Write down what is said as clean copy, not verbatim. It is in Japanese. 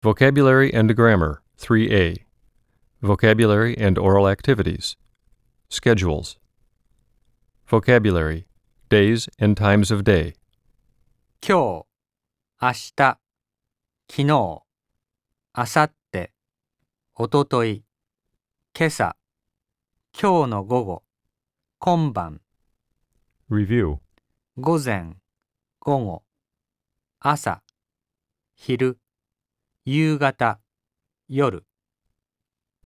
Vocabulary and Grammar 3A. Vocabulary and Oral Activities. Schedules. Vocabulary, days and times of day. 今日、明日、昨日、明後日、おととい、今朝、今日の午後、今晩、 Review. 午前、午後、朝、昼、夕方、夜。